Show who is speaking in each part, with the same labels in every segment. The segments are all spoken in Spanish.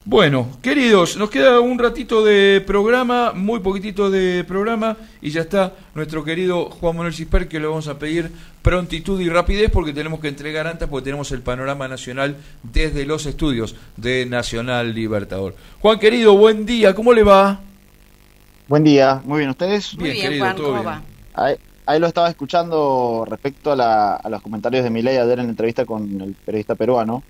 Speaker 1: Bueno, queridos, nos queda un ratito de programa, muy poquitito de programa, y ya está nuestro querido Juan Manuel Cisper, que le vamos a pedir prontitud y rapidez porque tenemos que entregar antes, porque tenemos el panorama nacional desde los estudios de Nacional Libertador. Juan, querido, buen día, ¿cómo le va?
Speaker 2: Buen día, muy bien, ¿ustedes?
Speaker 3: Muy bien,
Speaker 1: querido,
Speaker 3: Juan,
Speaker 1: todo
Speaker 3: ¿cómo
Speaker 1: bien.
Speaker 3: va?
Speaker 2: Ahí lo estaba escuchando respecto a los comentarios de Milei ayer en la entrevista con el periodista peruano,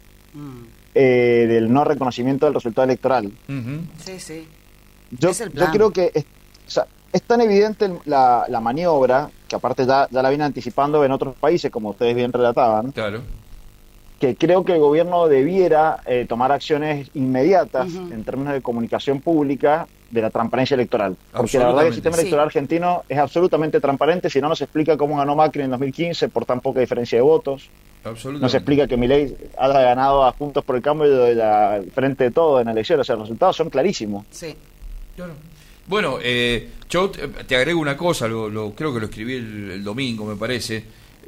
Speaker 2: del no reconocimiento del resultado electoral.
Speaker 3: Sí, sí.
Speaker 2: Yo
Speaker 3: Es el plan.
Speaker 2: creo que es tan evidente la maniobra, que aparte ya la viene anticipando en otros países, como ustedes bien relataban,
Speaker 1: Claro.
Speaker 2: que creo que el gobierno debiera tomar acciones inmediatas en términos de comunicación pública de la transparencia electoral. Porque la verdad que el sistema electoral argentino es absolutamente transparente, si no nos explica cómo ganó Macri en 2015 por tan poca diferencia de votos. Nos explica que Milei haya ganado a Juntos por el Cambio frente de todo en la elección. O sea, los resultados son clarísimos.
Speaker 3: Sí.
Speaker 1: Claro. Bueno, yo te agrego una cosa, creo que lo escribí el domingo, me parece.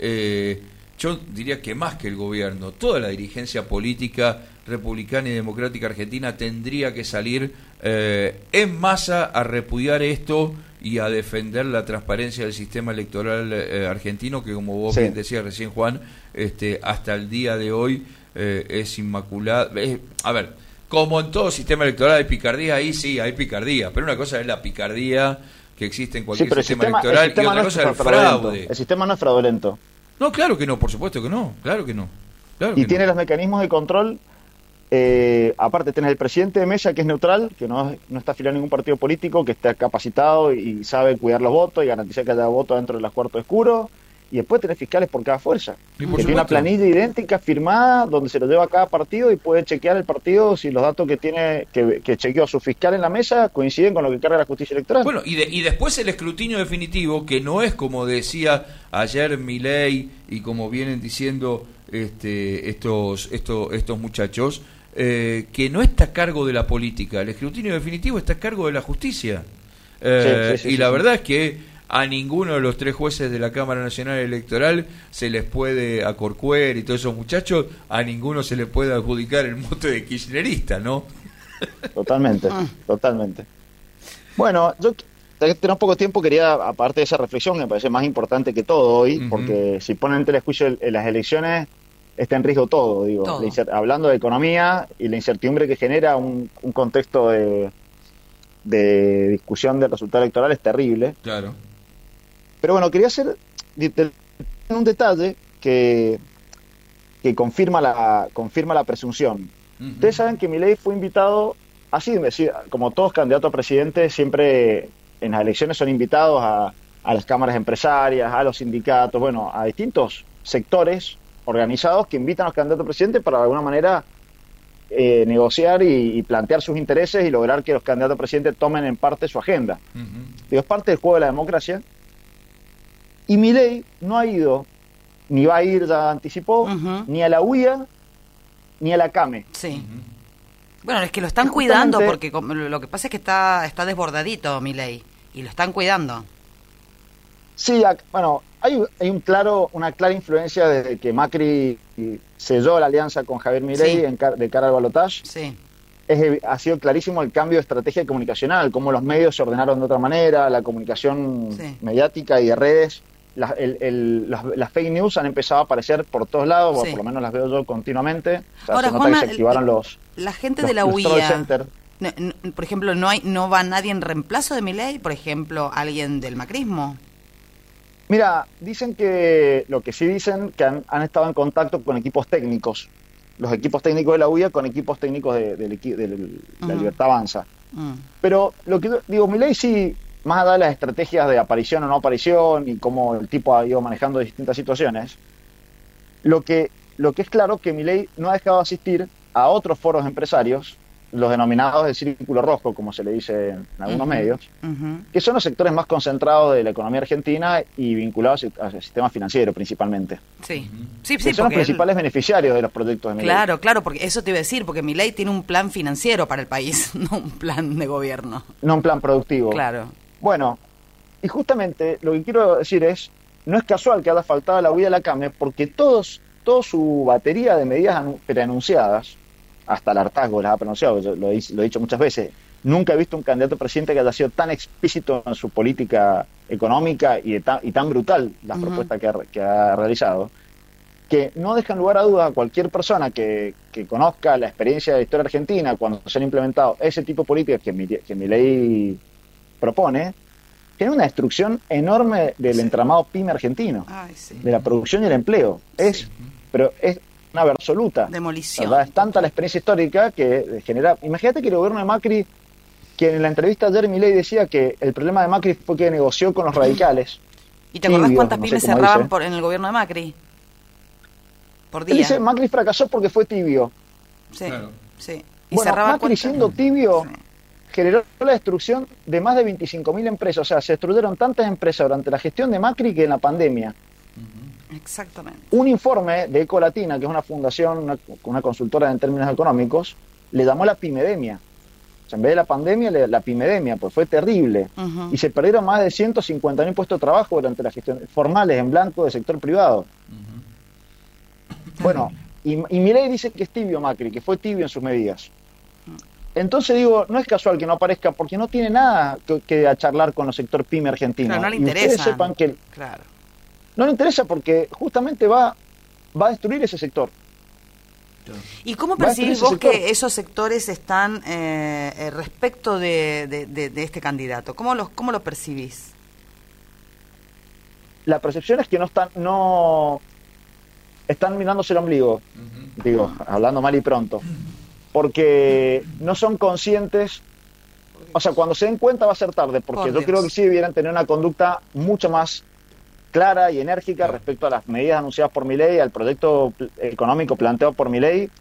Speaker 1: Yo diría que más que el gobierno, toda la dirigencia política republicana y democrática argentina tendría que salir en masa a repudiar esto y a defender la transparencia del sistema electoral argentino, que como vos bien decías recién, Juan, hasta el día de hoy es inmaculado. A ver, como en todo sistema electoral hay picardía, ahí sí hay picardía, pero una cosa es la picardía que existe en cualquier sistema electoral y otra cosa es el fraude.
Speaker 2: El sistema no es fraudulento.
Speaker 1: No, claro que no, por supuesto que no, claro que no.
Speaker 2: Y tiene los mecanismos de control. Aparte tenés el presidente de mesa, que es neutral, que no está afiliado a ningún partido político, que está capacitado y sabe cuidar los votos y garantizar que haya votos dentro de los cuartos oscuros. Y después tenés fiscales por cada fuerza, que tiene una planilla idéntica firmada donde se lo lleva a cada partido y puede chequear el partido si los datos que tiene que chequeó su fiscal en la mesa coinciden con lo que carga la justicia electoral.
Speaker 1: Bueno, y después el escrutinio definitivo, que no es como decía ayer Milei y como vienen diciendo estos muchachos, que no está a cargo de la política. El escrutinio definitivo está a cargo de la justicia. Y la verdad es que a ninguno de los 3 jueces de la Cámara Nacional Electoral se les puede, a Corcuera y todos esos muchachos, a ninguno se les puede adjudicar el mote de kirchnerista, ¿no?
Speaker 2: Totalmente. Bueno, yo tenemos poco tiempo, quería, aparte de esa reflexión, que me parece más importante que todo hoy, porque si ponen ante el juicio las elecciones, está en riesgo todo, digo.
Speaker 3: Todo.
Speaker 2: Hablando de economía y la incertidumbre que genera un contexto de discusión del resultado electoral es terrible.
Speaker 1: Claro.
Speaker 2: Pero bueno, quería hacer un detalle que confirma la presunción. Ustedes saben que Milei fue invitado, así como todos candidatos a presidente, siempre en las elecciones son invitados a las cámaras empresarias, a los sindicatos, bueno, a distintos sectores organizados que invitan a los candidatos a presidente para de alguna manera negociar y plantear sus intereses y lograr que los candidatos a presidente tomen en parte su agenda. Digo, es parte del juego de la democracia. Y Milei no ha ido, ni va a ir, ya anticipó, ni a la UIA, ni a la CAME.
Speaker 3: Sí. Bueno, es que lo están cuidando, porque lo que pasa es que está desbordadito Milei, y lo están cuidando.
Speaker 2: Sí, bueno, hay una clara influencia desde que Macri selló la alianza con Javier Milei de cara al balotaje.
Speaker 3: Sí.
Speaker 2: Ha sido clarísimo el cambio de estrategia comunicacional, cómo los medios se ordenaron de otra manera, la comunicación mediática y de redes. Las fake news han empezado a aparecer por todos lados, por lo menos las veo yo continuamente. O sea,
Speaker 3: ahora,
Speaker 2: se nota que se activaron
Speaker 3: la gente de la UIA, por ejemplo, no va nadie en reemplazo de Milei, por ejemplo, alguien del macrismo.
Speaker 2: Mira, dicen que han estado en contacto con equipos técnicos, los equipos técnicos de la UIA con equipos técnicos de la Libertad Avanza. Pero lo que yo digo, Milei sí, más allá de las estrategias de aparición o no aparición y cómo el tipo ha ido manejando distintas situaciones, lo que es claro que Milei no ha dejado de asistir a otros foros empresarios, los denominados del círculo rojo, como se le dice en algunos medios, que son los sectores más concentrados de la economía argentina y vinculados al sistema financiero principalmente.
Speaker 3: Sí,
Speaker 2: que son los principales beneficiarios de los proyectos de Milei.
Speaker 3: Claro, porque eso te iba a decir, porque Milei tiene un plan financiero para el país, no un plan de gobierno.
Speaker 2: No un plan productivo.
Speaker 3: Claro.
Speaker 2: Bueno, y justamente lo que quiero decir es, no es casual que haya faltado la UIA de la CAME, porque toda su batería de medidas preanunciadas hasta el hartazgo las ha pronunciado, yo lo he dicho muchas veces. Nunca he visto un candidato a presidente que haya sido tan explícito en su política económica y tan brutal las propuestas que ha realizado, que no dejan lugar a duda a cualquier persona que conozca la experiencia de la historia argentina cuando se han implementado ese tipo de políticas que Milei propone. Tiene una destrucción enorme del entramado pyme argentino, de la producción y el empleo. Pero es una absoluta
Speaker 3: demolición.
Speaker 2: ¿Verdad? Es tanta la experiencia histórica que genera. Imagínate que el gobierno de Macri, que en la entrevista ayer Milei decía que el problema de Macri fue que negoció con los radicales.
Speaker 3: ¿Y te acordás cuántas pymes cerraban en el gobierno de Macri? Por día.
Speaker 2: Él dice, Macri fracasó porque fue tibio.
Speaker 3: Sí, claro. Sí.
Speaker 2: Y bueno, Macri siendo tibio generó la destrucción de más de 25.000 empresas. O sea, se destruyeron tantas empresas durante la gestión de Macri que en la pandemia.
Speaker 3: Exactamente.
Speaker 2: Un informe de Ecolatina, que es una fundación, una consultora en términos económicos, le llamó la pimedemia. O sea, en vez de la pandemia, la pimedemia, pues fue terrible. Y se perdieron más de 150.000 puestos de trabajo durante la gestión, formales, en blanco, del sector privado. Bueno, y Milei dice que es tibio Macri, que fue tibio en sus medidas. Entonces digo, no es casual que no aparezca, porque no tiene nada que charlar con el sector pyme argentino.
Speaker 3: Claro, no le interesa.
Speaker 2: Y ustedes sepan que no le interesa porque justamente va a destruir ese sector.
Speaker 3: ¿Y cómo percibís vos que esos sectores están respecto de este candidato? ¿Cómo lo percibís?
Speaker 2: La percepción es que están mirándose el ombligo, digo, hablando mal y pronto, porque no son conscientes. O sea, cuando se den cuenta va a ser tarde, porque yo creo que sí debieran tener una conducta mucho más clara y enérgica respecto a las medidas anunciadas por Milei, al proyecto económico planteado por Milei,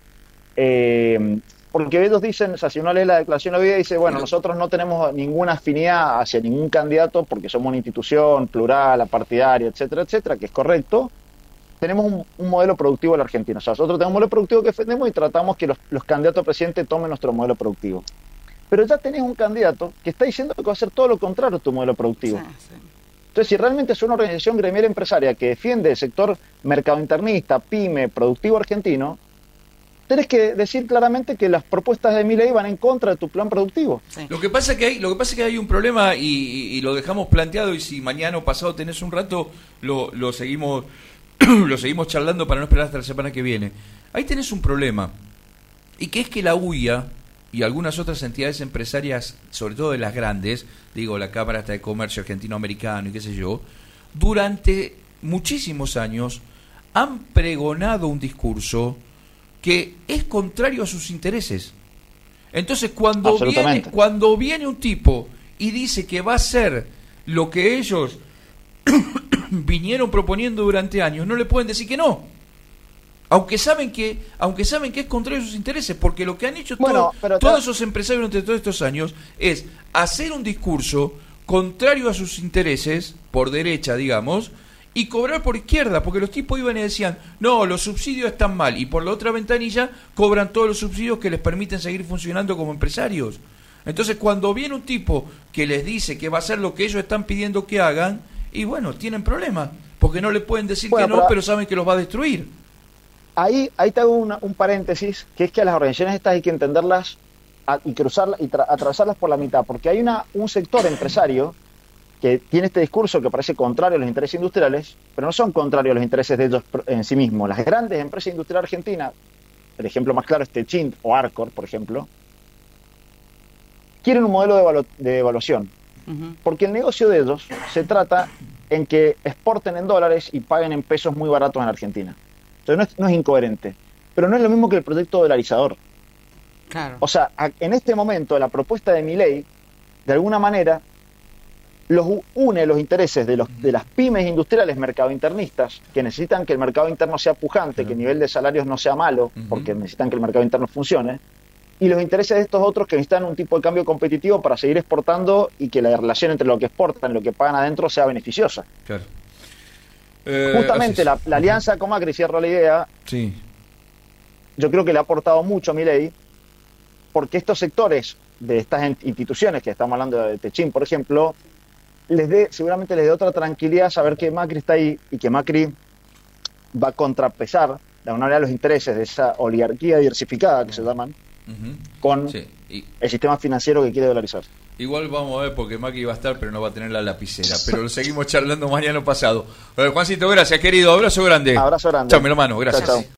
Speaker 2: porque ellos dicen, o sea, si uno lee la declaración de hoy dice, bueno, nosotros no tenemos ninguna afinidad hacia ningún candidato porque somos una institución plural, apartidaria, etcétera, etcétera, que es correcto. Tenemos un modelo productivo en la Argentina. O sea, nosotros tenemos un modelo productivo que defendemos y tratamos que los candidatos a presidente tomen nuestro modelo productivo. Pero ya tenés un candidato que está diciendo que va a hacer todo lo contrario a tu modelo productivo. Entonces, si realmente es una organización gremial empresaria que defiende el sector mercado internista, pyme, productivo argentino, tenés que decir claramente que las propuestas de Milei van en contra de tu plan productivo.
Speaker 1: Lo que pasa es que hay un problema y lo dejamos planteado, y si mañana o pasado tenés un rato, lo seguimos charlando para no esperar hasta la semana que viene. Ahí tenés un problema, y que es que la UIA y algunas otras entidades empresarias, sobre todo de las grandes, digo, la Cámara de Comercio Argentino-Americano y qué sé yo, durante muchísimos años han pregonado un discurso que es contrario a sus intereses. Entonces, cuando viene un tipo y dice que va a hacer lo que ellos vinieron proponiendo durante años, no le pueden decir que no. Aunque saben que es contrario a sus intereses, porque lo que han hecho todos esos empresarios durante todos estos años es hacer un discurso contrario a sus intereses, por derecha, digamos, y cobrar por izquierda, porque los tipos iban y decían, no, los subsidios están mal, y por la otra ventanilla cobran todos los subsidios que les permiten seguir funcionando como empresarios. Entonces, cuando viene un tipo que les dice que va a hacer lo que ellos están pidiendo que hagan, y bueno, tienen problemas, porque no le pueden decir que no, pero saben que los va a destruir.
Speaker 2: Ahí te hago un paréntesis, que es que a las organizaciones estas hay que entenderlas y cruzarlas y atravesarlas por la mitad, porque hay un sector empresario que tiene este discurso que parece contrario a los intereses industriales, pero no son contrarios a los intereses de ellos en sí mismos. Las grandes empresas industriales argentinas, el ejemplo más claro es Techint o Arcor, por ejemplo, quieren un modelo de evaluación, porque el negocio de ellos se trata en que exporten en dólares y paguen en pesos muy baratos en Argentina. Entonces no es incoherente, pero no es lo mismo que el proyecto dolarizador.
Speaker 3: Claro.
Speaker 2: O sea, en este momento la propuesta de Milei, de alguna manera, une los intereses de las pymes industriales mercadointernistas, que necesitan que el mercado interno sea pujante, que el nivel de salarios no sea malo, porque necesitan que el mercado interno funcione, y los intereses de estos otros que necesitan un tipo de cambio competitivo para seguir exportando y que la relación entre lo que exportan y lo que pagan adentro sea beneficiosa. Claro. Justamente la alianza con Macri, cierro la idea,
Speaker 1: sí.
Speaker 2: Yo creo que le ha aportado mucho a Milei, porque estos sectores de estas instituciones, que estamos hablando de Techint, por ejemplo, seguramente les dé otra tranquilidad saber que Macri está ahí y que Macri va a contrapesar de alguna manera los intereses de esa oligarquía diversificada que se llaman, con el sistema financiero que quiere dolarizar.
Speaker 1: Igual vamos a ver, porque Macri va a estar, pero no va a tener la lapicera. Pero lo seguimos charlando mañana pasado. Juancito, gracias, querido. Abrazo grande.
Speaker 2: Abrazo grande.
Speaker 1: Chao, mi hermano. Gracias.
Speaker 2: Chao, chao.